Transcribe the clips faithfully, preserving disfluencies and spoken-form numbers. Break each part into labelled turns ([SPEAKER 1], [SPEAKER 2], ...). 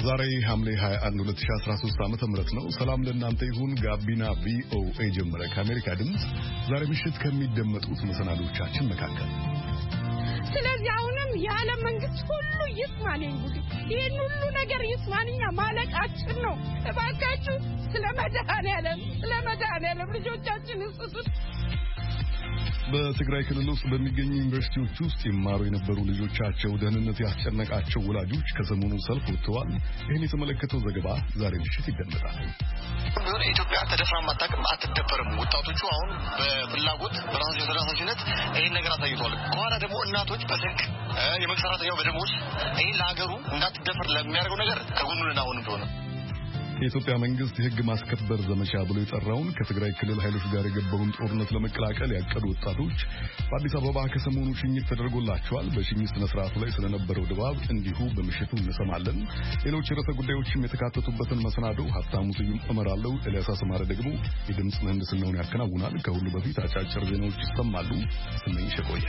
[SPEAKER 1] ዛሬ ሐምሌ ሃያ አንድ ሁለት ሺህ አስራ ሶስት ዓመተ ምህረት ነው። ሰላም ለእናንተ ይሁን። ጋቢና ቪኦኤ ጀመረ። ከአሜሪካ ድምጽ ዛሬ ምሽት ከሚደመጡት መሰናዶቻችን መካከል
[SPEAKER 2] ስለዚህ አሁንም ያለ መንግስት ሁሉ ይስማን እንግዲህ ይሄን ሁሉ ነገር ይስማንኛ ማለቃችን ነው። እባካችሁ ስለመድኃኔዓለም ስለመድኃኔዓለም ልጆቻችን እንስሱት። በትግራይ ክልል ውስጥ በሚገኙ ዩኒቨርሲቲዎች ውስጥ ይማሩ የነበሩ ልጆቻቸው ደህንነት ያስጨነቃቸው ወላጆች ከሰሞኑ ሰልፍ ወጥተዋል። ይህን የተመለከተው ዘገባ ዛሬ ምሽት ይደመጣል።
[SPEAKER 3] ኢትዮጵያ ተደፍራ ማጣቀም አትደፈርም። ወጣቶቹ አሁን በፍላጎት በራሳቸው ተነሳሽነት ይሄን ነገር አሳይቷል። ከኋላ ደግሞ እናቶች በስልክ የመሰራተኛው በደሞዝ ይሄን ለሀገሩ እንዳትደፈር ለሚያደርገው ነገር ከጎኑ ነን አሁን እንደሆነ የኢትዮጵያ መንግስት የህግ ማስከበር ዘመቻ ብሎ የጠራውን ከትግራይ ክልል ኃይሎች ጋር የገባውን ጦርነት ለመቀላቀል ያቀዱ ወጣቶች በአዲስ አበባ ከሰሞኑ ሽኝት ተደርጎላቸዋል። በሽኝት ስነ ስርዓቱ ላይ ስለነበረው ድባብ እንዲሁ በምሽቱ እንሰማለን። ሌሎች ርዕሰ ጉዳዮችም የተካተቱበትን መሰናዶ ሀብታሙ ስዩም እመራለሁ። ኤልያስ አስማረ ደግሞ የድምፅ ምህንድስናውን ያከናውናል። ከሁሉ በፊት አጫጭር ዜናዎች ይሰማሉ። ስመኝሽ ቆያ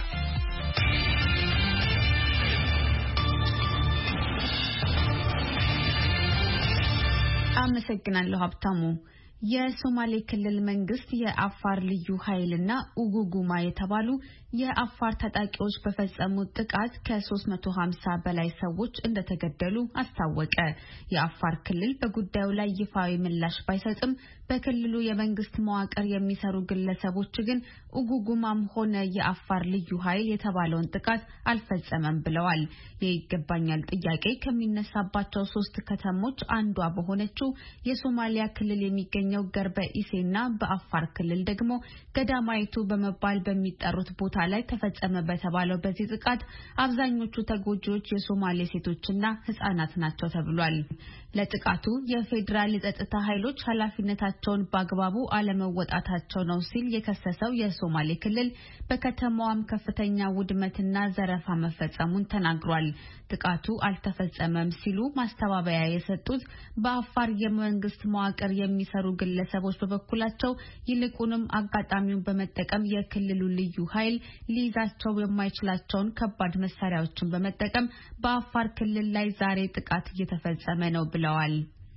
[SPEAKER 4] አመሰግናለሁ ሀብታሙ። የሶማሌ ክልል መንግስት የአፋር ልዩ ኃይልና ኡጉጉማ የተባሉ የአፋር ታጣቂዎች በፈጸሙት ጥቃት ከሶስት መቶ ሃምሳ በላይ ሰዎች እንደተገደሉ አስታወቀ። የአፋር ክልል በጉዳዩ ላይ ይፋዊ ምላሽ ባይሰጥም በክልሉ የመንግስት መዋቅር የሚሰሩ ግለሰቦች ግን ኡጉጉማም ሆነ የአፋር ልዩ ኃይል የተባለውን ጥቃት አልፈጸመም ብለዋል። የይገባኛል ጥያቄ ከሚነሳባቸው ሶስት ከተሞች አንዷ በሆነችው የሶማሊያ ክልል የሚገኘው ገርበ ኢሴና በአፋር ክልል ደግሞ ገዳማይቱ በመባል በሚጠሩት ቦታ ላይ ተፈጸመ በተባለው በዚህ ጥቃት አብዛኞቹ ተጎጂዎች የሶማሌ ሴቶችና ህጻናት ናቸው ተብሏል። ለጥቃቱ የፌዴራል የጸጥታ ኃይሎች ኃላፊነታቸውን በአግባቡ አለመወጣታቸው ነው ሲል የከሰሰው የሶማሌ ክልል በከተማዋም ከፍተኛ ውድመትና ዘረፋ መፈጸሙን ተናግሯል። ጥቃቱ አልተፈጸመም ሲሉ ማስተባበያ የሰጡት በአፋር የመንግስት መዋቅር የሚሰሩ ግለሰቦች በበኩላቸው ይልቁንም አጋጣሚውን በመጠቀም የክልሉ ልዩ ኃይል ሊይዛቸው የማይችላቸውን ከባድ መሳሪያዎችን በመጠቀም በአፋር ክልል ላይ ዛሬ ጥቃት እየተፈጸመ ነው ብለዋል።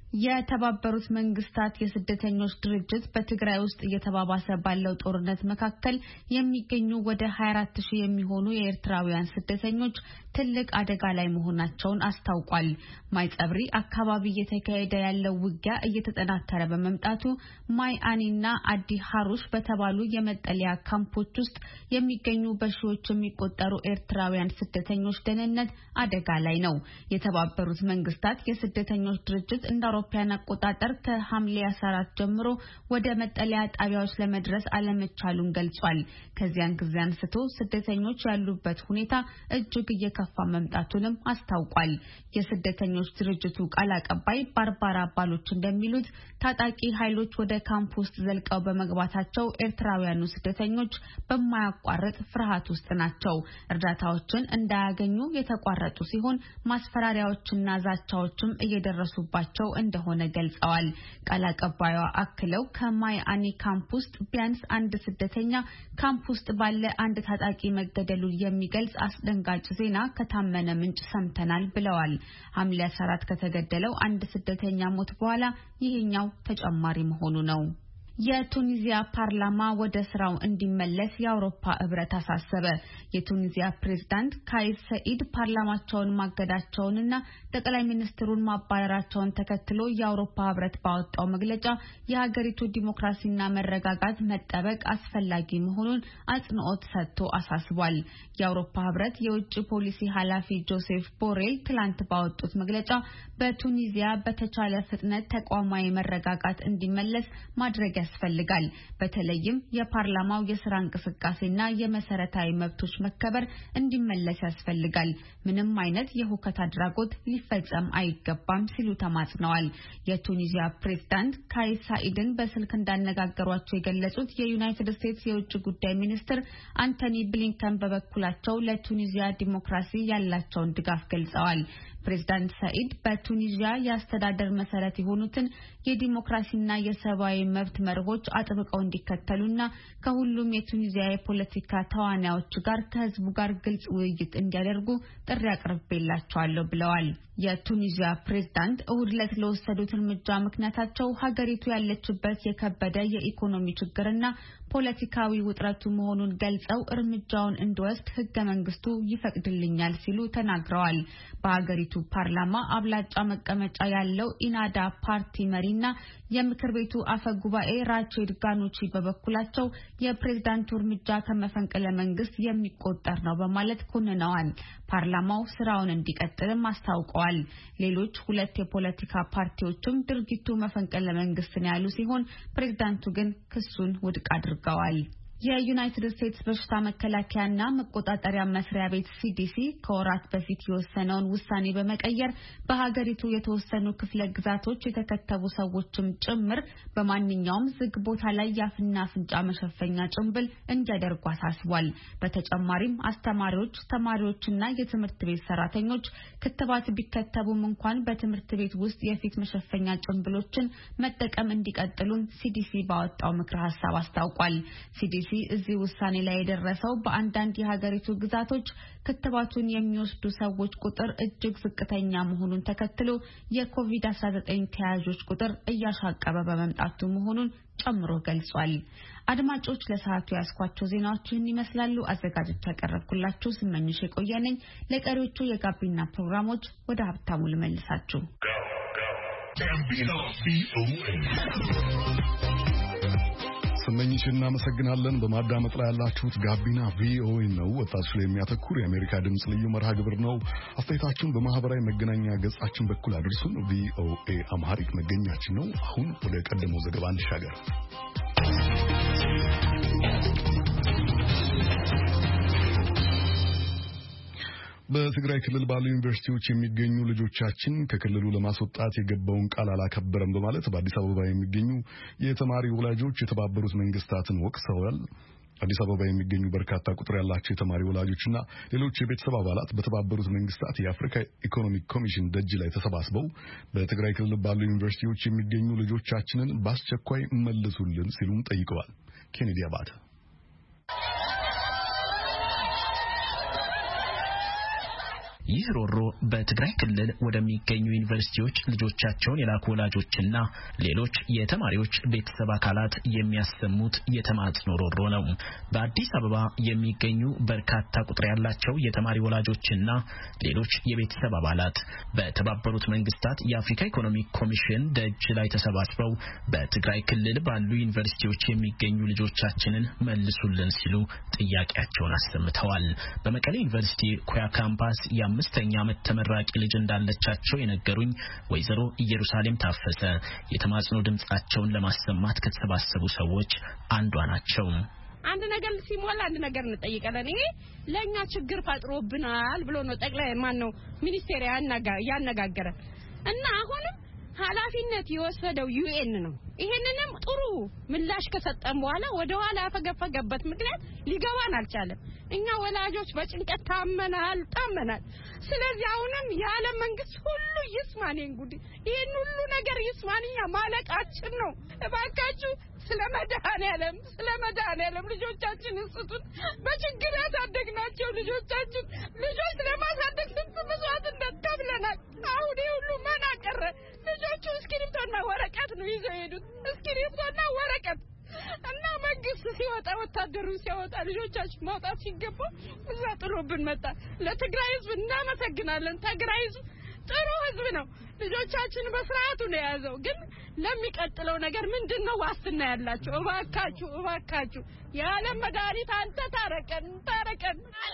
[SPEAKER 4] የተባበሩት መንግስታት የስደተኞች ድርጅት በትግራይ ውስጥ እየተባባሰ ባለው ጦርነት መካከል የሚገኙ ወደ ሃያ አራት ሺህ የሚሆኑ የኤርትራውያን ስደተኞች ትልቅ አደጋ ላይ መሆናቸውን አስታውቋል። ማይጸብሪ አካባቢ እየተካሄደ ያለው ውጊያ እየተጠናከረ በመምጣቱ ማይ አኒና አዲ ሀሩሽ በተባሉ የመጠለያ ካምፖች ውስጥ የሚገኙ በሺዎች የሚቆጠሩ ኤርትራውያን ስደተኞች ደህንነት አደጋ ላይ ነው። የተባበሩት መንግስታት የስደተኞች ድርጅት እንደ አውሮፓውያን አቆጣጠር ከሐምሌ አስራ አራት ጀምሮ ወደ መጠለያ ጣቢያዎች ለመድረስ አለመቻሉን ገልጿል። ከዚያን ጊዜ አንስቶ ስደተኞች ያሉበት ሁኔታ እጅግ እየከፋ መምጣቱንም አስታውቋል። የስደተኞች ድርጅቱ ቃል አቀባይ ባርባራ ባሎች እንደሚሉት ታጣቂ ኃይሎች ወደ ካምፕ ውስጥ ዘልቀው በመግባታቸው ኤርትራውያኑ ስደተኞች በማያቋርጥ ፍርሃት ውስጥ ናቸው። እርዳታዎችን እንዳያገኙ የተቋረጡ ሲሆን ማስፈራሪያዎችና ዛቻዎችም እየደረሱባቸው እንደሆነ ገልጸዋል። ቃል አቀባዩ አክለው ከማይ አኒ ካምፕ ውስጥ ቢያንስ አንድ ስደተኛ ካምፕ ውስጥ ባለ አንድ ታጣቂ መገደሉን የሚገልጽ አስደንጋጭ ዜና ከታመነ ምንጭ ሰምተናል ብለዋል። ሐምሌ አስራ አራት ከተገደለው አንድ ስደተኛ ሞት በኋላ ይሄኛው ተጨማሪ መሆኑ ነው። የቱኒዚያ ፓርላማ ወደ ስራው እንዲመለስ የአውሮፓ ህብረት አሳሰበ። የቱኒዚያ ፕሬዝዳንት ካይስ ሰኢድ ፓርላማቸውን ማገዳቸውንና ጠቅላይ ሚኒስትሩን ማባረራቸውን ተከትሎ የአውሮፓ ህብረት ባወጣው መግለጫ የሀገሪቱ ዲሞክራሲና መረጋጋት መጠበቅ አስፈላጊ መሆኑን አጽንኦት ሰጥቶ አሳስቧል። የአውሮፓ ህብረት የውጭ ፖሊሲ ኃላፊ ጆሴፍ ቦሬል ትላንት ባወጡት መግለጫ በቱኒዚያ በተቻለ ፍጥነት ተቋማዊ መረጋጋት እንዲመለስ ማድረግ ያስፈልጋል። በተለይም የፓርላማው የስራ እንቅስቃሴና የመሰረታዊ መብቶች መከበር እንዲመለስ ያስፈልጋል። ምንም አይነት የሁከት አድራጎት ሊፈጸም አይገባም ሲሉ ተማጽነዋል። የቱኒዚያ ፕሬዝዳንት ካይስ ሳኢድን በስልክ እንዳነጋገሯቸው የገለጹት የዩናይትድ ስቴትስ የውጭ ጉዳይ ሚኒስትር አንቶኒ ብሊንከን በበኩላቸው ለቱኒዚያ ዲሞክራሲ ያላቸውን ድጋፍ ገልጸዋል። ፕሬዝዳንት ሰኢድ በቱኒዚያ የአስተዳደር መሰረት የሆኑትን የዲሞክራሲና የሰብአዊ መብት መርሆች አጥብቀው እንዲከተሉና ከሁሉም የቱኒዚያ የፖለቲካ ተዋናዮች ጋር ከህዝቡ ጋር ግልጽ ውይይት እንዲያደርጉ ጥሪ አቅርቤላቸዋለሁ ብለዋል። የቱኒዚያ ፕሬዝዳንት እሁድ ዕለት ለወሰዱት እርምጃ ምክንያታቸው ሀገሪቱ ያለችበት የከበደ የኢኮኖሚ ችግርና ፖለቲካዊ ውጥረቱ መሆኑን ገልጸው እርምጃውን እንዲወስድ ህገ መንግስቱ ይፈቅድልኛል ሲሉ ተናግረዋል። በሀገሪቱ ፓርላማ አብላጫ መቀመጫ ያለው ኢናዳ ፓርቲ መሪና የምክር ቤቱ አፈ ጉባኤ ራቼድ ጋኑቺ በበኩላቸው የፕሬዝዳንቱ እርምጃ ከመፈንቅለ መንግስት የሚቆጠር ነው በማለት ኮንነዋል። ፓርላማው ስራውን እንዲቀጥልም አስታውቀዋል። ሌሎች ሁለት የፖለቲካ ፓርቲዎችም ድርጊቱ መፈንቅለ መንግስት ነው ያሉ ሲሆን ፕሬዝዳንቱ ግን ክሱን ውድቅ አድርገዋል። የዩናይትድ ስቴትስ በሽታ መከላከያና መቆጣጠሪያ መስሪያ ቤት ሲዲሲ ከወራት በፊት የወሰነውን ውሳኔ በመቀየር በሀገሪቱ የተወሰኑ ክፍለ ግዛቶች የተከተቡ ሰዎችም ጭምር በማንኛውም ዝግ ቦታ ላይ የአፍና አፍንጫ መሸፈኛ ጭንብል እንዲያደርጉ አሳስቧል። በተጨማሪም አስተማሪዎች፣ ተማሪዎችና የትምህርት ቤት ሰራተኞች ክትባት ቢከተቡም እንኳን በትምህርት ቤት ውስጥ የፊት መሸፈኛ ጭንብሎችን መጠቀም እንዲቀጥሉም ሲዲሲ ባወጣው ምክረ ሀሳብ አስታውቋል። ሲዲሲ እዚህ ውሳኔ ላይ የደረሰው በአንዳንድ የሀገሪቱ ግዛቶች ክትባቱን የሚወስዱ ሰዎች ቁጥር እጅግ ዝቅተኛ መሆኑን ተከትሎ የኮቪድ አስራ ዘጠኝ ተያዦች ቁጥር እያሻቀበ በመምጣቱ መሆኑን ጨምሮ ገልጿል። አድማጮች ለሰዓቱ ያስኳቸው ዜናዎችን ይመስላሉ። አዘጋጆች ያቀረብኩላችሁ ስመኝሽ የቆየነኝ። ለቀሪዎቹ የጋቢና ፕሮግራሞች ወደ ሀብታሙ ልመልሳችሁ።
[SPEAKER 1] ስመኝሽ እናመሰግናለን። በማዳመጥ ላይ ያላችሁት ጋቢና ቪኦኤ ነው። ወጣቶች ላይ የሚያተኩር የአሜሪካ ድምጽ ልዩ መርሃ ግብር ነው። አስተያየታችሁን በማህበራዊ መገናኛ ገጻችን በኩል አድርሱን። ቪኦኤ አምሃሪክ መገኛችን ነው። አሁን ወደ ቀደመው ዘገባ እንሻገር። በትግራይ ክልል ባሉ ዩኒቨርሲቲዎች የሚገኙ ልጆቻችን ከክልሉ ለማስወጣት የገባውን ቃል አላከበረም በማለት በአዲስ አበባ የሚገኙ የተማሪ ወላጆች የተባበሩት መንግስታትን ወቅሰዋል። አዲስ አበባ የሚገኙ በርካታ ቁጥር ያላቸው የተማሪ ወላጆችና ሌሎች የቤተሰብ አባላት በተባበሩት መንግስታት የአፍሪካ ኢኮኖሚክ ኮሚሽን ደጅ ላይ ተሰባስበው በትግራይ ክልል ባሉ ዩኒቨርሲቲዎች የሚገኙ ልጆቻችንን በአስቸኳይ መልሱልን ሲሉም ጠይቀዋል። ኬኔዲ አባተ
[SPEAKER 5] ይህ ሮሮ በትግራይ ክልል ወደሚገኙ ዩኒቨርሲቲዎች ልጆቻቸውን የላኩ ወላጆችና ሌሎች የተማሪዎች ቤተሰብ አካላት የሚያሰሙት የተማጽኖ ሮሮ ነው። በአዲስ አበባ የሚገኙ በርካታ ቁጥር ያላቸው የተማሪ ወላጆችና ሌሎች የቤተሰብ አባላት በተባበሩት መንግስታት የአፍሪካ ኢኮኖሚክ ኮሚሽን ደጅ ላይ ተሰባስበው በትግራይ ክልል ባሉ ዩኒቨርሲቲዎች የሚገኙ ልጆቻችንን መልሱልን ሲሉ ጥያቄያቸውን አሰምተዋል። በመቀሌ ዩኒቨርሲቲ ኮያ ካምፓስ አምስተኛ ዓመት ተመራቂ ልጅ እንዳለቻቸው የነገሩኝ ወይዘሮ ኢየሩሳሌም ታፈሰ የተማጽኖ ድምጻቸውን ለማሰማት ከተሰባሰቡ ሰዎች አንዷ ናቸው።
[SPEAKER 2] አንድ ነገር ሲሞላ አንድ ነገር እንጠይቀለን። ይሄ ለኛ ችግር ፈጥሮብናል ብሎ ነው ጠቅላይ ማን ነው ሚኒስቴር ያነጋገረ እና አሁንም ኃላፊነት የወሰደው ዩኤን ነው። ይሄንንም ጥሩ ምላሽ ከሰጠን በኋላ ወደ ኋላ ያፈገፈገበት ምክንያት ሊገባን አልቻለም። እኛ ወላጆች በጭንቀት ታመናል ታመናል። ስለዚህ አሁንም ያለ መንግስት ሁሉ ይስማን እንግዲህ ይሄን ሁሉ ነገር ይስማንኛ ማለቃችን ነው። እባካችሁ ስለመድኃኔዓለም ስለመድኃኔዓለም ልጆቻችን እንስጡን። በችግር ያሳደግናቸው ልጆቻችን ልጆች ለማሳደግ ስንት መስዋዕትነት ከፍለናል። አሁን ይሄ ሁሉ ማን አቀረ? ልጆቹ እስክሪፕቶና ወረቀት ነው ይዘው ሄዱት። እስክሪፕቶና ወረቀት እና መንግስት ሲወጣ ወታደሩ ሲወጣ ልጆቻችን ማውጣት ሲገባ እዛ ጥሎብን መጣ። ለትግራይ ህዝብ እናመሰግናለን። ትግራይ ህዝብ ጥሩ ህዝብ ነው። ልጆቻችን በስርዓቱ ነው ያዘው። ግን ለሚቀጥለው ነገር ምንድነው ዋስትና ያላችሁ? እባካችሁ እባካችሁ ያለ መድኃኒት አንተ ታረቀን ታረቀን።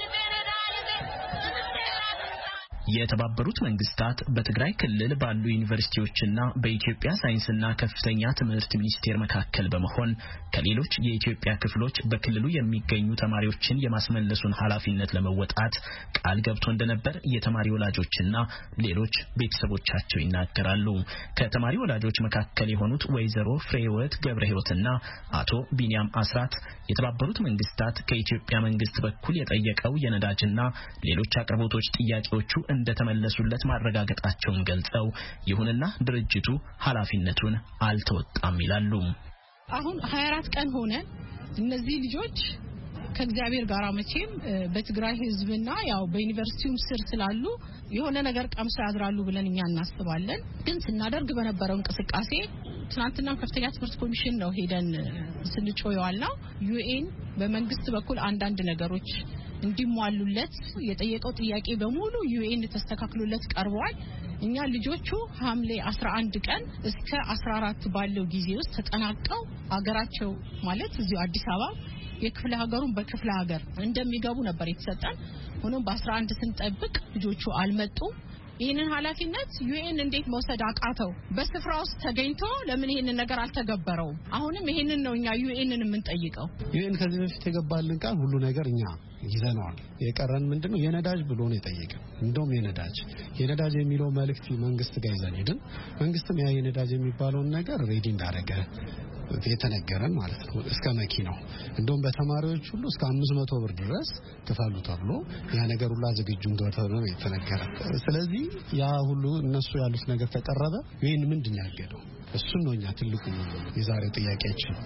[SPEAKER 5] የተባበሩት መንግስታት በትግራይ ክልል ባሉ ዩኒቨርሲቲዎችና በኢትዮጵያ ሳይንስና ከፍተኛ ትምህርት ሚኒስቴር መካከል በመሆን ከሌሎች የኢትዮጵያ ክፍሎች በክልሉ የሚገኙ ተማሪዎችን የማስመለሱን ኃላፊነት ለመወጣት ቃል ገብቶ እንደነበር የተማሪ ወላጆችና ሌሎች ቤተሰቦቻቸው ይናገራሉ። ከተማሪ ወላጆች መካከል የሆኑት ወይዘሮ ፍሬህይወት ገብረ ህይወትና አቶ ቢኒያም አስራት የተባበሩት መንግስታት ከኢትዮጵያ መንግስት በኩል የጠየቀው የነዳጅና ሌሎች አቅርቦቶች ጥያቄዎቹ እንደተመለሱለት ማረጋገጣቸውን ገልጸው ይሁንና ድርጅቱ ኃላፊነቱን አልተወጣም ይላሉ።
[SPEAKER 2] አሁን ሃያ አራት ቀን ሆነ እነዚህ ልጆች ከእግዚአብሔር ጋር መቼም በትግራይ ህዝብና ያው በዩኒቨርሲቲው ስር ስላሉ የሆነ ነገር ቀምሰው ያድራሉ ብለን እኛ እናስባለን። ግን ስናደርግ በነበረው እንቅስቃሴ ትናንትና ከፍተኛ ትምህርት ኮሚሽን ነው ሄደን ስንጮየዋልና ዩኤን በመንግስት በኩል አንዳንድ ነገሮች እንዲሟሉለት የጠየቀው ጥያቄ በሙሉ ዩኤን ተስተካክሎለት ቀርቧል። እኛ ልጆቹ ሐምሌ አስራ አንድ ቀን እስከ አስራ አራት ባለው ጊዜ ውስጥ ተጠናቀው ሀገራቸው ማለት እዚሁ አዲስ አበባ የክፍለ ሀገሩን በክፍለ ሀገር እንደሚገቡ ነበር የተሰጠን። ሆኖም በአስራ አንድ ስንጠብቅ ልጆቹ አልመጡም። ይሄንን ኃላፊነት ዩኤን እንዴት መውሰድ አቃተው? በስፍራው ውስጥ ተገኝቶ ለምን ይሄንን ነገር አልተገበረው? አሁንም ይሄንን ነው እኛ ዩኤንን የምንጠይቀው።
[SPEAKER 6] ዩኤን ከዚህ በፊት የገባልን ቃል ሁሉ ነገር እኛ ይዘናል። የቀረን ምንድነው የነዳጅ ብሎ ነው የጠየቀው። እንደውም የነዳጅ የነዳጅ የሚለው መልእክት መንግስት ጋር ይዘን ሄድን። መንግስትም ያ የነዳጅ የሚባለውን ነገር ሬዲ እንዳደረገ የተነገረን ማለት ነው። እስከ መኪናው እንደውም በተማሪዎች ሁሉ እስከ አምስት መቶ ብር ድረስ ክፈሉ ተብሎ ያ ነገር ሁሉ ዝግጁ እንደሆነ የተነገረ። ስለዚህ ያ ሁሉ እነሱ ያሉት ነገር ተቀረበ። ይሄን ምንድነው ያገደው? እሱ ነው እኛ ትልቁ የዛሬው ጥያቄያችን።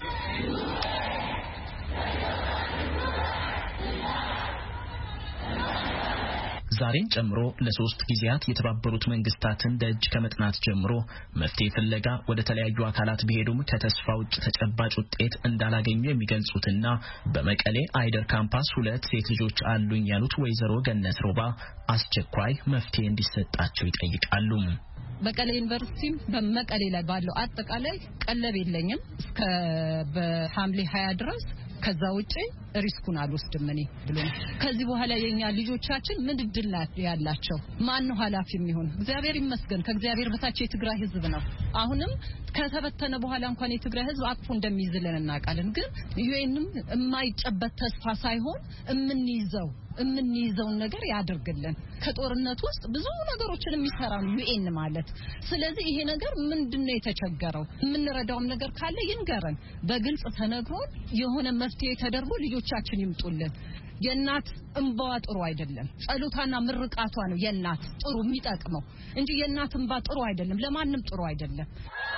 [SPEAKER 5] ዛሬን ጨምሮ ለሶስት ጊዜያት የተባበሩት መንግስታትን ደጅ ከመጥናት ጀምሮ መፍትሄ ፍለጋ ወደ ተለያዩ አካላት ቢሄዱም ከተስፋ ውጭ ተጨባጭ ውጤት እንዳላገኙ የሚገልጹትና በመቀሌ አይደር ካምፓስ ሁለት ሴት ልጆች አሉኝ ያሉት ወይዘሮ ገነት ሮባ አስቸኳይ መፍትሄ እንዲሰጣቸው ይጠይቃሉ።
[SPEAKER 7] በቀሌ ዩኒቨርሲቲ በመቀሌ ላይ ባለው አጠቃላይ ቀለብ የለኝም እስከ በሐምሌ ሃያ ድረስ ከዛ ውጪ ሪስኩን አልወስድም እኔ ብሎ ከዚህ በኋላ የኛ ልጆቻችን ምን እድል ያላቸው ማን ነው ኃላፊ የሚሆን? እግዚአብሔር ይመስገን ከእግዚአብሔር በታች የትግራይ ህዝብ ነው። አሁንም ከተበተነ በኋላ እንኳን የትግራይ ህዝብ አቅፎ እንደሚይዝልን እናውቃለን። ግን ዩኤንም የማይጨበት ተስፋ ሳይሆን እምንይዘው እምንይዘውን ነገር ያድርግልን። ከጦርነት ውስጥ ብዙ ነገሮችን የሚሰራ ነው ዩኤን ማለት። ስለዚህ ይሄ ነገር ምንድነው የተቸገረው? የምንረዳውም ነገር ካለ ይንገረን፣ በግልጽ ተነግሮን የሆነ መፍትሄ ተደርጎ ልጆቻችን ይምጡልን። የእናት እንባዋ ጥሩ አይደለም፣ ጸሎታና ምርቃቷ ነው የእናት ጥሩ የሚጠቅመው እንጂ የእናት እንባ ጥሩ አይደለም፣ ለማንም ጥሩ አይደለም።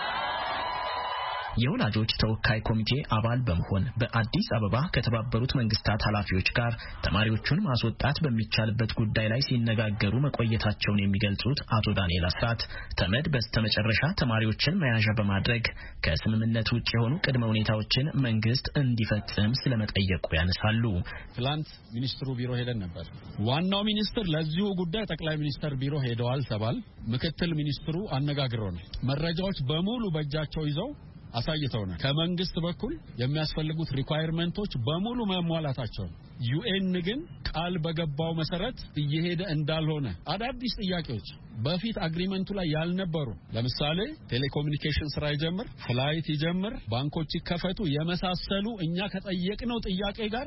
[SPEAKER 5] የወላጆች ተወካይ ኮሚቴ አባል በመሆን በአዲስ አበባ ከተባበሩት መንግስታት ኃላፊዎች ጋር ተማሪዎቹን ማስወጣት በሚቻልበት ጉዳይ ላይ ሲነጋገሩ መቆየታቸውን የሚገልጹት አቶ ዳንኤል አስራት ተመድ በስተመጨረሻ ተማሪዎችን መያዣ በማድረግ ከስምምነት ውጭ የሆኑ ቅድመ ሁኔታዎችን መንግስት እንዲፈጽም ስለመጠየቁ ያነሳሉ።
[SPEAKER 8] ትላንት ሚኒስትሩ ቢሮ ሄደን ነበር። ዋናው ሚኒስትር ለዚሁ ጉዳይ ጠቅላይ ሚኒስትር ቢሮ ሄደዋል ተባል። ምክትል ሚኒስትሩ አነጋግረውናል። መረጃዎች በሙሉ በእጃቸው ይዘው አሳይተውናል። ከመንግስት በኩል የሚያስፈልጉት ሪኳየርመንቶች በሙሉ መሟላታቸው ዩኤን ግን ቃል በገባው መሰረት እየሄደ እንዳልሆነ አዳዲስ ጥያቄዎች በፊት አግሪመንቱ ላይ ያልነበሩ ለምሳሌ ቴሌኮሙኒኬሽን ስራ ይጀምር፣ ፍላይት ይጀምር፣ ባንኮች ይከፈቱ የመሳሰሉ እኛ ከጠየቅነው ጥያቄ ጋር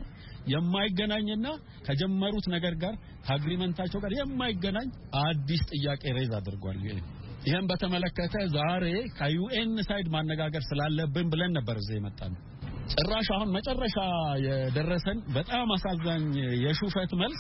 [SPEAKER 8] የማይገናኝና ከጀመሩት ነገር ጋር ከአግሪመንታቸው ጋር የማይገናኝ አዲስ ጥያቄ ሬዝ አድርጓል ዩኤን። ይሄን በተመለከተ ዛሬ ከዩኤን ሳይድ ማነጋገር ስላለብን ብለን ነበር እዚህ የመጣነው። ጭራሽ አሁን መጨረሻ የደረሰን በጣም አሳዛኝ የሹፈት መልስ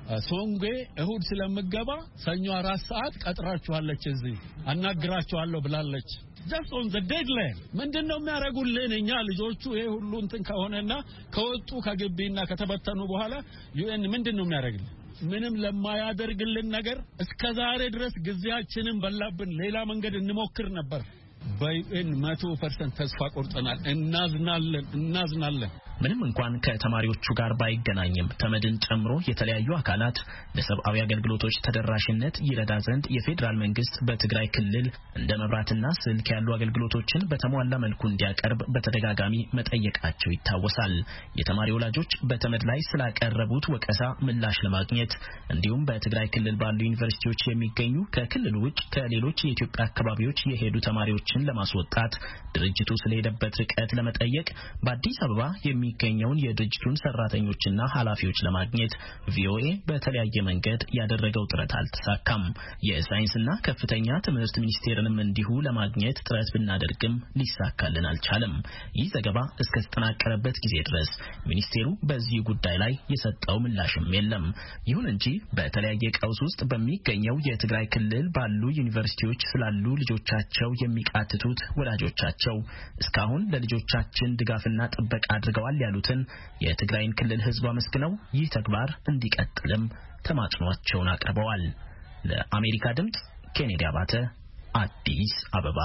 [SPEAKER 8] ሶንጌ እሁድ ስለምገባ ሰኞ አራት ሰዓት ቀጥራችኋለች እዚህ አናግራችኋለሁ ብላለች። just on the deadline ምንድነው የሚያረጉልን? እኛ ልጆቹ ይሄ ሁሉ እንትን ከሆነና ከወጡ ከግቢና ከተበተኑ በኋላ ዩኤን ምንድነው የሚያረግልን? ምንም ለማያደርግልን ነገር እስከዛሬ ድረስ ጊዜያችንን በላብን። ሌላ መንገድ እንሞክር ነበር። በዩኤን መቶ ፐርሰንት ተስፋ ቆርጠናል። እናዝናለን እናዝናለን።
[SPEAKER 5] ምንም እንኳን ከተማሪዎቹ ጋር ባይገናኝም ተመድን ጨምሮ የተለያዩ አካላት ለሰብአዊ አገልግሎቶች ተደራሽነት ይረዳ ዘንድ የፌዴራል መንግስት በትግራይ ክልል እንደ መብራትና ስልክ ያሉ አገልግሎቶችን በተሟላ መልኩ እንዲያቀርብ በተደጋጋሚ መጠየቃቸው ይታወሳል። የተማሪ ወላጆች በተመድ ላይ ስላቀረቡት ወቀሳ ምላሽ ለማግኘት እንዲሁም በትግራይ ክልል ባሉ ዩኒቨርሲቲዎች የሚገኙ ከክልሉ ውጭ ከሌሎች የኢትዮጵያ አካባቢዎች የሄዱ ተማሪዎችን ለማስወጣት ድርጅቱ ስለሄደበት ርቀት ለመጠየቅ በአዲስ አበባ የሚ የሚገኘውን የድርጅቱን ሰራተኞችና ኃላፊዎች ለማግኘት ቪኦኤ በተለያየ መንገድ ያደረገው ጥረት አልተሳካም። የሳይንስና ከፍተኛ ትምህርት ሚኒስቴርንም እንዲሁ ለማግኘት ጥረት ብናደርግም ሊሳካልን አልቻለም። ይህ ዘገባ እስከ ተጠናቀረበት ጊዜ ድረስ ሚኒስቴሩ በዚህ ጉዳይ ላይ የሰጠው ምላሽም የለም። ይሁን እንጂ በተለያየ ቀውስ ውስጥ በሚገኘው የትግራይ ክልል ባሉ ዩኒቨርሲቲዎች ስላሉ ልጆቻቸው የሚቃትቱት ወላጆቻቸው እስካሁን ለልጆቻችን ድጋፍና ጥበቃ አድርገዋል ያሉትን የትግራይን ክልል ሕዝብ አመስግነው ይህ ተግባር እንዲቀጥልም ተማጽኗቸውን አቅርበዋል። ለአሜሪካ ድምጽ ኬኔዲ አባተ አዲስ አበባ።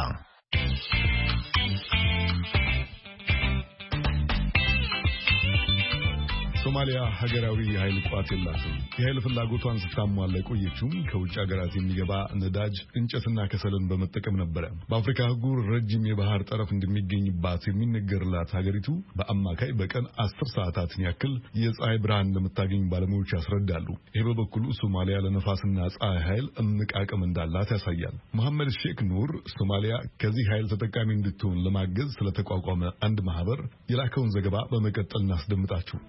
[SPEAKER 1] ሶማሊያ ሀገራዊ የኃይል ቋት የላትም። የኃይል ፍላጎቷን ስታሟላ የቆየችው ከውጭ ሀገራት የሚገባ ነዳጅ፣ እንጨትና ከሰልን በመጠቀም ነበረ። በአፍሪካ አህጉር ረጅም የባህር ጠረፍ እንደሚገኝባት የሚነገርላት ሀገሪቱ በአማካይ በቀን አስር ሰዓታትን ያክል የፀሐይ ብርሃን እንደምታገኝ ባለሙያዎች ያስረዳሉ። ይህ በበኩሉ ሶማሊያ ለነፋስና ፀሐይ ኃይል እምቅ አቅም እንዳላት ያሳያል። መሐመድ ሼክ ኑር ሶማሊያ ከዚህ ኃይል ተጠቃሚ እንድትሆን ለማገዝ ስለተቋቋመ አንድ ማህበር የላከውን ዘገባ በመቀጠል እናስደምጣችሁ።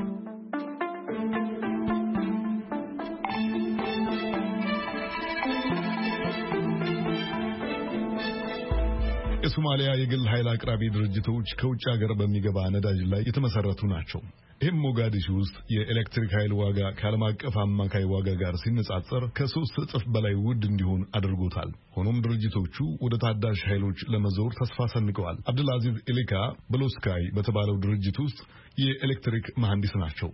[SPEAKER 1] የሶማሊያ የግል ኃይል አቅራቢ ድርጅቶች ከውጭ ሀገር በሚገባ ነዳጅ ላይ የተመሰረቱ ናቸው። ይህም ሞጋዲሾ ውስጥ የኤሌክትሪክ ኃይል ዋጋ ከዓለም አቀፍ አማካይ ዋጋ ጋር ሲነጻጸር ከሶስት እጥፍ በላይ ውድ እንዲሆን አድርጎታል። ሆኖም ድርጅቶቹ ወደ ታዳሽ ኃይሎች ለመዞር ተስፋ ሰንቀዋል። አብዱልአዚዝ ኢሊካ ብሎስካይ በተባለው ድርጅት ውስጥ የኤሌክትሪክ መሐንዲስ ናቸው።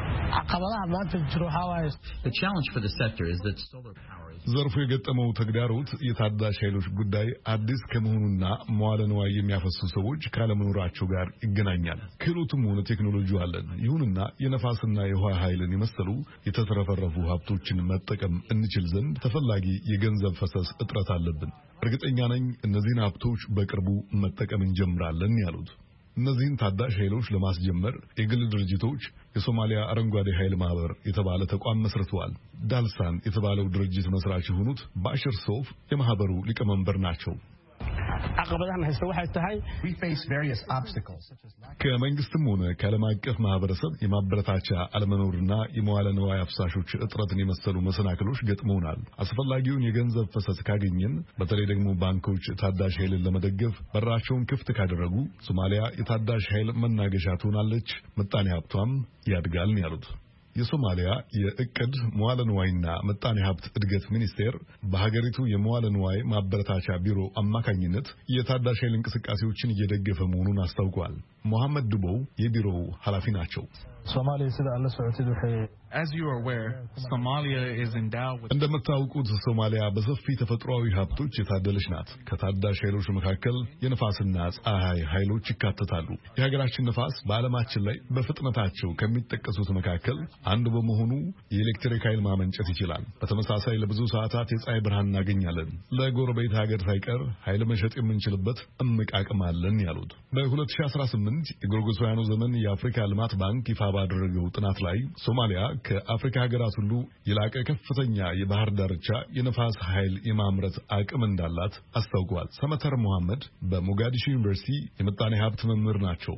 [SPEAKER 9] The challenge for the sector is that solar power
[SPEAKER 1] ዘርፉ የገጠመው ተግዳሮት የታዳሽ ኃይሎች ጉዳይ አዲስ ከመሆኑና መዋለ ንዋይ የሚያፈሱ ሰዎች ካለመኖራቸው ጋር ይገናኛል። ክህሎቱም ሆነ ቴክኖሎጂው አለን። ይሁንና የነፋስና የውሃ ኃይልን የመሰሉ የተትረፈረፉ ሀብቶችን መጠቀም እንችል ዘንድ ተፈላጊ የገንዘብ ፈሰስ እጥረት አለብን። እርግጠኛ ነኝ እነዚህን ሀብቶች በቅርቡ መጠቀም እንጀምራለን ያሉት። እነዚህን ታዳሽ ኃይሎች ለማስጀመር የግል ድርጅቶች የሶማሊያ አረንጓዴ ኃይል ማህበር የተባለ ተቋም መስርተዋል። ዳልሳን የተባለው ድርጅት መስራች የሆኑት ባሽር ሶፍ የማህበሩ ሊቀመንበር ናቸው። ከመንግስትም ሆነ ከዓለም አቀፍ ማህበረሰብ የማበረታቻ አለመኖርና የመዋለ ንዋይ አፍሳሾች እጥረትን የመሰሉ መሰናክሎች ገጥመውናል። አስፈላጊውን የገንዘብ ፈሰስ ካገኘን፣ በተለይ ደግሞ ባንኮች ታዳሽ ኃይልን ለመደገፍ በራቸውን ክፍት ካደረጉ ሶማሊያ የታዳሽ ኃይል መናገሻ ትሆናለች፣ ምጣኔ ሀብቷም ያድጋል ነው ያሉት። የሶማሊያ የእቅድ መዋለ ንዋይና ምጣኔ ሀብት እድገት ሚኒስቴር በሀገሪቱ የመዋለ ንዋይ ማበረታቻ ቢሮ አማካኝነት የታዳሽ ኃይል እንቅስቃሴዎችን እየደገፈ መሆኑን አስታውቋል። መሐመድ ዱቦው የቢሮው ኃላፊ ናቸው።
[SPEAKER 10] As you are aware, Somalia is endowed with
[SPEAKER 1] እንደምታውቁት ሶማሊያ በሰፊ ተፈጥሯዊ ሀብቶች የታደለች ናት። ከታዳሽ ኃይሎች መካከል የነፋስና ፀሐይ ኃይሎች ይካተታሉ። የሀገራችን ነፋስ በዓለማችን ላይ በፍጥነታቸው ከሚጠቀሱት መካከል አንዱ በመሆኑ የኤሌክትሪክ ኃይል ማመንጨት ይችላል። በተመሳሳይ ለብዙ ሰዓታት የፀሐይ ብርሃን እናገኛለን። ለጎረቤት ሀገር ሳይቀር ኃይል መሸጥ የምንችልበት እምቅ አቅም አለን ያሉት በሁለት ሺህ አስራ ስምንት የጎርጎሳውያኑ ዘመን የአፍሪካ ልማት ባንክ ይፋ ባደረገው ጥናት ላይ ሶማሊያ ከአፍሪካ ሀገራት ሁሉ የላቀ ከፍተኛ የባህር ዳርቻ የነፋስ ኃይል የማምረት አቅም እንዳላት አስታውቋል። ሰመተር መሐመድ በሞጋዲሾ ዩኒቨርሲቲ የምጣኔ ሀብት መምህር ናቸው።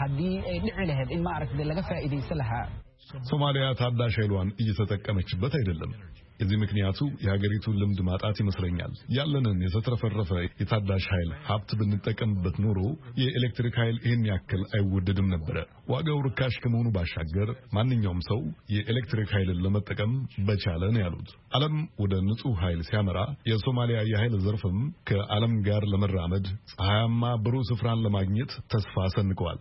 [SPEAKER 1] ሶማሊያ ታዳሽ ኃይሏን እየተጠቀመችበት አይደለም። የዚህ ምክንያቱ የሀገሪቱን ልምድ ማጣት ይመስለኛል። ያለንን የተትረፈረፈ የታዳሽ ኃይል ሀብት ብንጠቀምበት ኖሮ የኤሌክትሪክ ኃይል ይህን ያክል አይወደድም ነበረ። ዋጋው ርካሽ ከመሆኑ ባሻገር ማንኛውም ሰው የኤሌክትሪክ ኃይልን ለመጠቀም በቻለ ነው ያሉት። ዓለም ወደ ንጹህ ኃይል ሲያመራ የሶማሊያ የኃይል ዘርፍም ከዓለም ጋር ለመራመድ ፀሐያማ ብሩህ ስፍራን ለማግኘት ተስፋ ሰንቀዋል።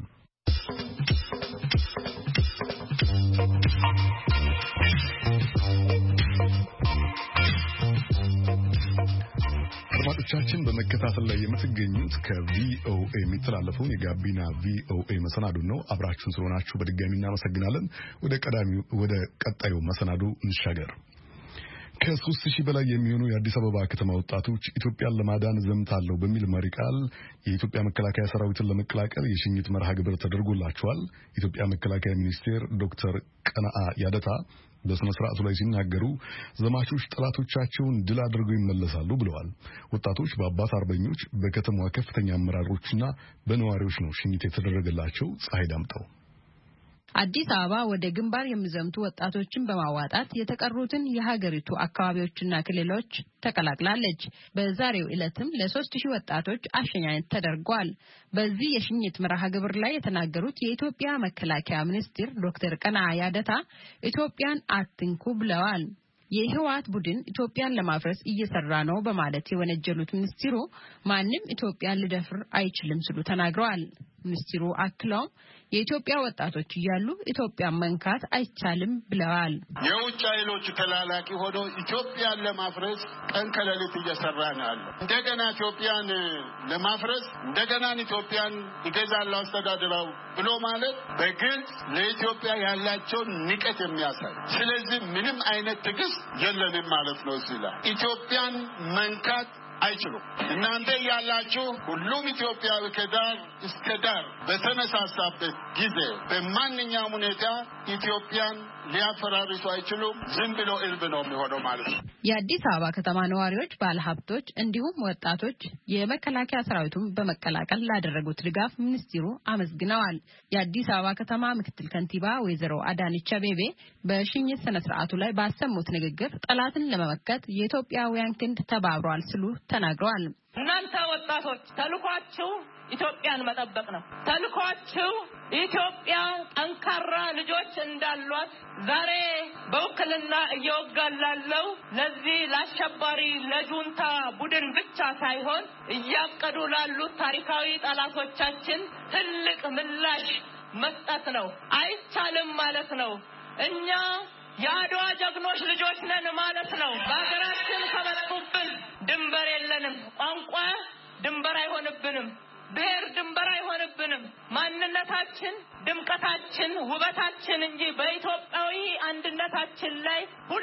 [SPEAKER 1] አድማጮቻችን በመከታተል ላይ የምትገኙት ከቪኦኤ የሚተላለፈውን የጋቢና ቪኦኤ መሰናዶ ነው። አብራችሁን ስለሆናችሁ በድጋሚ እናመሰግናለን። ወደ ቀዳሚው ወደ ቀጣዩ መሰናዶ እንሻገር። ከሶስት ሺህ በላይ የሚሆኑ የአዲስ አበባ ከተማ ወጣቶች ኢትዮጵያን ለማዳን ዘምታለሁ በሚል መሪ ቃል የኢትዮጵያ መከላከያ ሰራዊትን ለመቀላቀል የሽኝት መርሃ ግብር ተደርጎላቸዋል። የኢትዮጵያ መከላከያ ሚኒስቴር ዶክተር ቀነዓ ያደታ በስነ ስርዓቱ ላይ ሲናገሩ ዘማቾች ጠላቶቻቸውን ድል አድርገው ይመለሳሉ ብለዋል። ወጣቶች በአባት አርበኞች፣ በከተማዋ ከፍተኛ አመራሮችና በነዋሪዎች ነው ሽኝት የተደረገላቸው። ፀሐይ ዳምጠው
[SPEAKER 7] አዲስ አበባ ወደ ግንባር የሚዘምቱ ወጣቶችን በማዋጣት የተቀሩትን የሀገሪቱ አካባቢዎችና ክልሎች ተቀላቅላለች። በዛሬው ዕለትም ለሶስት ሺህ ወጣቶች አሸኛኘት ተደርጓል። በዚህ የሽኝት መርሃ ግብር ላይ የተናገሩት የኢትዮጵያ መከላከያ ሚኒስትር ዶክተር ቀነዓ ያደታ ኢትዮጵያን አትንኩ ብለዋል። የህወሓት ቡድን ኢትዮጵያን ለማፍረስ እየሰራ ነው በማለት የወነጀሉት ሚኒስትሩ ማንም ኢትዮጵያን ሊደፍር አይችልም ሲሉ ተናግረዋል። ሚኒስትሩ አክለውም የኢትዮጵያ ወጣቶች እያሉ ኢትዮጵያን መንካት አይቻልም ብለዋል።
[SPEAKER 11] የውጭ ኃይሎች ተላላኪ ሆኖ ኢትዮጵያን ለማፍረስ ቀን ከሌሊት እየሰራ ነው ያለው። እንደገና ኢትዮጵያን ለማፍረስ እንደገና ኢትዮጵያን ይገዛለው አስተዳድራው ብሎ ማለት በግልጽ ለኢትዮጵያ ያላቸውን ንቀት የሚያሳይ ስለዚህ ምንም አይነት ትዕግስት የለንም ማለት ነው። እዚህ ላይ ኢትዮጵያን መንካት አይችሉም። እናንተ ያላችሁ ሁሉም ኢትዮጵያዊ ከዳር እስከ ዳር በተነሳሳበት ጊዜ በማንኛውም ሁኔታ ኢትዮጵያን ሊያፈራርሱ አይችሉም። ዝም ብሎ እልብ ነው የሚሆነው ማለት ነው።
[SPEAKER 7] የአዲስ አበባ ከተማ ነዋሪዎች፣ ባለሀብቶች እንዲሁም ወጣቶች የመከላከያ ሰራዊቱን በመቀላቀል ላደረጉት ድጋፍ ሚኒስትሩ አመስግነዋል። የአዲስ አበባ ከተማ ምክትል ከንቲባ ወይዘሮ አዳነች አቤቤ በሽኝት ስነ ስርዓቱ ላይ ባሰሙት ንግግር ጠላትን ለመመከት የኢትዮጵያውያን ክንድ ተባብሯል ሲሉ ተናግረዋል።
[SPEAKER 12] እናንተ ወጣቶች ተልኳችሁ ኢትዮጵያን መጠበቅ ነው። ተልኳችሁ ኢትዮጵያ ጠንካራ ልጆች እንዳሏት ዛሬ በውክልና እየወጋላለው ለዚህ ለአሸባሪ ለጁንታ ቡድን ብቻ ሳይሆን እያቀዱ ላሉት ታሪካዊ ጠላቶቻችን ትልቅ ምላሽ መስጠት ነው። አይቻልም ማለት ነው። እኛ የአድዋ ጀግኖች ልጆች ነን ማለት ነው። በሀገራችን ከመጡብን ድንበር የለንም። ቋንቋ ድንበር አይሆንብንም። ብሔር ድንበር አይሆንብንም። ማንነታችን ድምቀታችን ውበታችን እንጂ በኢትዮጵያዊ አንድነታችን ላይ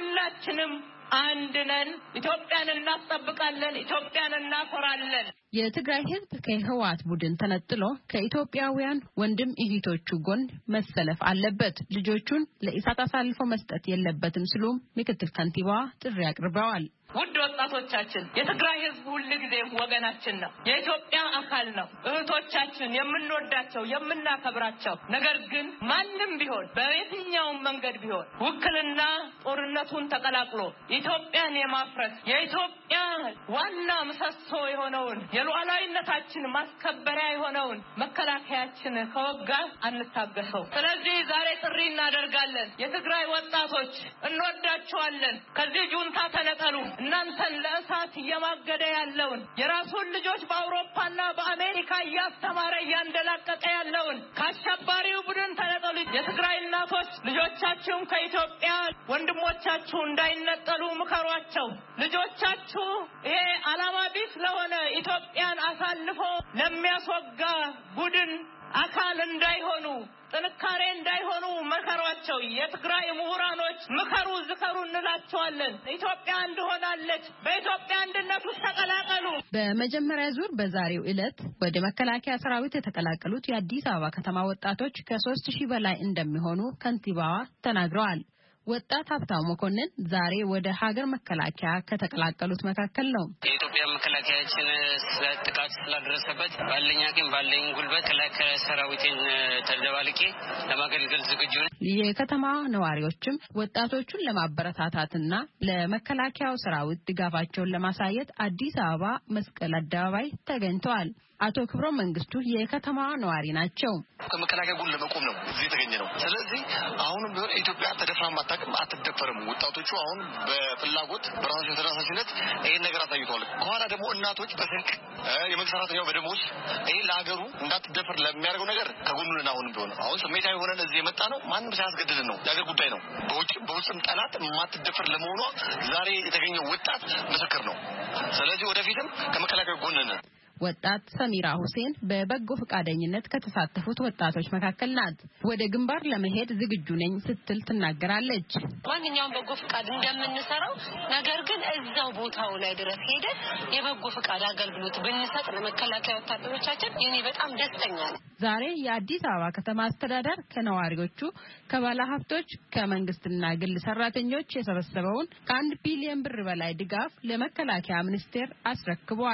[SPEAKER 12] ሁላችንም አንድ ነን። ኢትዮጵያን እናስጠብቃለን። ኢትዮጵያን እናኮራለን።
[SPEAKER 7] የትግራይ ሕዝብ ከህወሓት ቡድን ተነጥሎ ከኢትዮጵያውያን ወንድም እህቶቹ ጎን መሰለፍ አለበት። ልጆቹን ለኢሳት አሳልፎ መስጠት የለበትም ሲሉ ምክትል ከንቲባዋ ጥሪ አቅርበዋል።
[SPEAKER 12] ውድ ወጣቶቻችን የትግራይ ሕዝብ ሁልጊዜም ወገናችን ነው። የኢትዮጵያ አካል ነው። እህቶቻችን የምንወዳቸው የምናከብራቸው። ነገር ግን ማንም ቢሆን በየትኛውም መንገድ ቢሆን ውክልና ጦርነቱን ተቀላቅሎ ኢትዮጵያን የማፍረስ የኢትዮጵያ ዋና ምሰሶ የሆነውን የሉዓላዊነታችን ማስከበሪያ የሆነውን መከላከያችን ከወጋ አንታገሰው። ስለዚህ ዛሬ ጥሪ እናደርጋለን። የትግራይ ወጣቶች እንወዳቸዋለን። ከዚህ ጁንታ ተነጠሉ። እናንተን ለእሳት እየማገደ ያለውን የራሱን ልጆች በአውሮፓና በአሜሪካ እያስተማረ እያንደላቀቀ ያለውን ከአሸባሪው ቡድን ተነጠሉ። የትግራይ እናቶች ልጆቻችሁን ከኢትዮጵያ ወንድሞቻችሁ እንዳይነጠሉ ምከሯቸው። ልጆቻችሁ ይሄ ዓላማ ቢስ ለሆነ ኢትዮጵያን አሳልፎ ለሚያስወጋ ቡድን አካል እንዳይሆኑ ጥንካሬ እንዳይሆኑ መከሯቸው። የትግራይ ምሁራኖች ምከሩ ዝከሩ እንላቸዋለን። ኢትዮጵያ እንደሆናለች። በኢትዮጵያ አንድነት ውስጥ ተቀላቀሉ።
[SPEAKER 7] በመጀመሪያ ዙር በዛሬው ዕለት ወደ መከላከያ ሰራዊት የተቀላቀሉት የአዲስ አበባ ከተማ ወጣቶች ከሶስት ሺህ በላይ እንደሚሆኑ ከንቲባዋ ተናግረዋል። ወጣት ሀብታሙ መኮንን ዛሬ ወደ ሀገር መከላከያ ከተቀላቀሉት መካከል ነው።
[SPEAKER 13] የኢትዮጵያ መከላከያችን ጥቃት ስላደረሰበት ባለኝ አቅም ባለኝ ጉልበት መከላከያ ሰራዊትን ተደባልቄ ለማገልገል ዝግጁ ነኝ።
[SPEAKER 7] የከተማ ነዋሪዎችም ወጣቶቹን ለማበረታታትና ለመከላከያው ሰራዊት ድጋፋቸውን ለማሳየት አዲስ አበባ መስቀል አደባባይ ተገኝተዋል። አቶ ክብሮ መንግስቱ የከተማ ነዋሪ ናቸው።
[SPEAKER 3] ከመከላከያ ጎን ለመቆም ነው እዚህ የተገኘ ነው። ስለዚህ አሁንም ቢሆን ኢትዮጵያ ተደፍራ ማታውቅም፣ አትደፈርም። ወጣቶቹ አሁን በፍላጎት በራሳቸው ተነሳሽነት ይሄን ነገር አሳይተዋል። ከኋላ ደግሞ እናቶች በስንቅ የመንግስት ሰራተኛው በደሞዝ ይሄ ለሀገሩ እንዳትደፈር ለሚያደርገው ነገር ከጎኑ ነን። አሁንም ቢሆን አሁን ስሜታዊ ሆነን እዚህ የመጣ ነው። ማንም ሳያስገድድን ነው። የሀገር ጉዳይ ነው። በውጭም በውስጥም ጠላት የማትደፈር ለመሆኗ ዛሬ የተገኘው ወጣት ምስክር ነው። ስለዚህ ወደፊትም ከመከላከያ ጎን ነን።
[SPEAKER 7] ወጣት ሰሚራ ሁሴን በበጎ ፈቃደኝነት ከተሳተፉት ወጣቶች መካከል ናት። ወደ ግንባር ለመሄድ ዝግጁ ነኝ ስትል ትናገራለች።
[SPEAKER 14] ማንኛውም በጎ ፈቃድ እንደምንሰራው ነገር ግን እዛው ቦታው ላይ ድረስ ሄደን የበጎ ፈቃድ አገልግሎት ብንሰጥ ለመከላከያ ወታደሮቻችን የኔ በጣም ደስተኛ ነኝ።
[SPEAKER 7] ዛሬ የአዲስ አበባ ከተማ አስተዳደር ከነዋሪዎቹ ከባለሀብቶች ከመንግስትና ግል ሰራተኞች የሰበሰበውን ከአንድ ቢሊዮን ብር በላይ ድጋፍ ለመከላከያ ሚኒስቴር አስረክበዋል።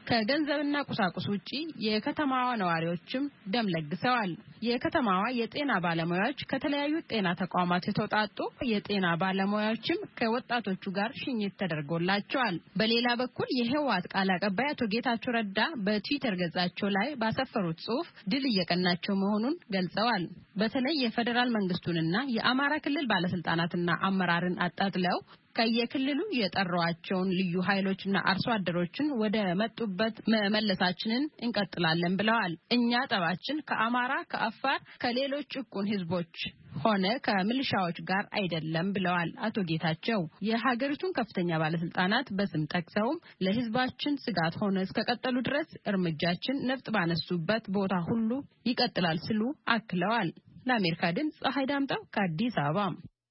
[SPEAKER 7] ከገንዘብና ቁሳቁስ ውጪ የከተማዋ ነዋሪዎችም ደም ለግሰዋል። የከተማዋ የጤና ባለሙያዎች ከተለያዩ ጤና ተቋማት የተውጣጡ የጤና ባለሙያዎችም ከወጣቶቹ ጋር ሽኝት ተደርጎላቸዋል። በሌላ በኩል የህወሓት ቃል አቀባይ አቶ ጌታቸው ረዳ በትዊተር ገጻቸው ላይ ባሰፈሩት ጽሑፍ ድል እየቀናቸው መሆኑን ገልጸዋል። በተለይ የፌደራል መንግስቱንና የአማራ ክልል ባለስልጣናትና አመራርን አጣጥለው ከየክልሉ የጠሯቸውን ልዩ ኃይሎችና አርሶ አደሮችን ወደ መጡበት መመለሳችንን እንቀጥላለን ብለዋል። እኛ ጠባችን ከአማራ፣ ከአፋር፣ ከሌሎች ጭቁን ህዝቦች ሆነ ከሚሊሻዎች ጋር አይደለም ብለዋል አቶ ጌታቸው። የሀገሪቱን ከፍተኛ ባለስልጣናት በስም ጠቅሰውም ለህዝባችን ስጋት ሆነ እስከቀጠሉ ድረስ እርምጃችን ነፍጥ ባነሱበት ቦታ ሁሉ ይቀጥላል ሲሉ አክለዋል። ለአሜሪካ ድምጽ ፀሐይ ዳምጠው ከአዲስ አበባ።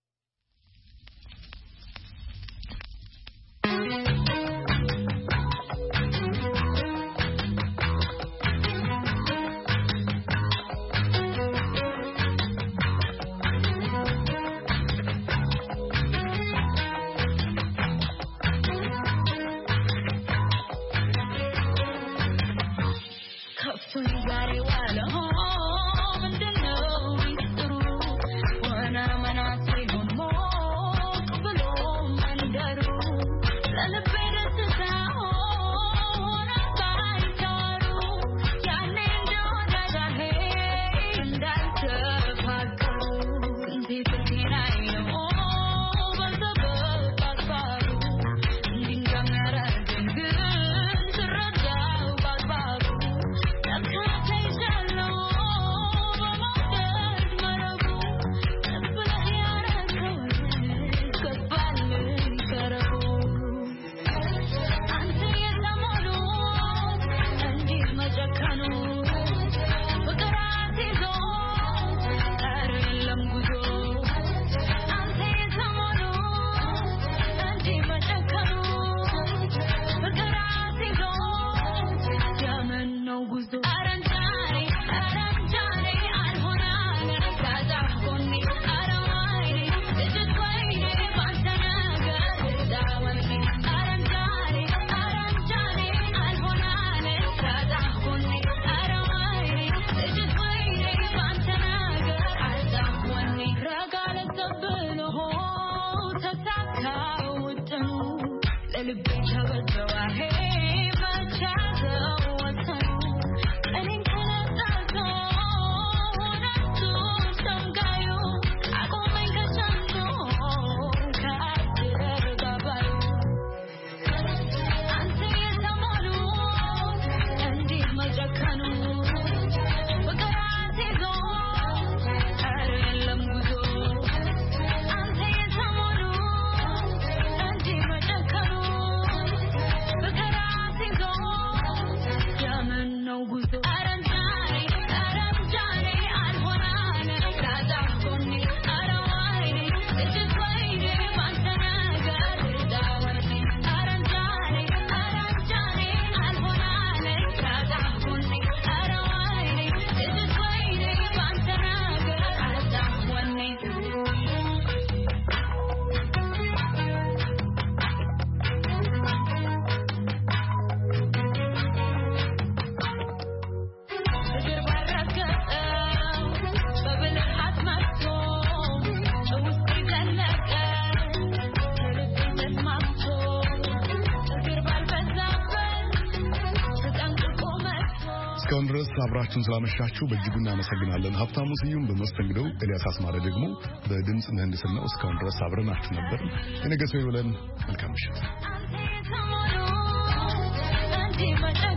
[SPEAKER 1] እስካሁን ድረስ አብራችሁን ስላመሻችሁ በእጅጉ እናመሰግናለን። ሀብታሙ ስዩም በመስተንግደው፣ ኤልያስ አስማረ ደግሞ በድምጽ ምህንድስናው እስካሁን ድረስ አብረናችሁ ነበር። የነገ ሰው ይበለን። መልካም ምሽት።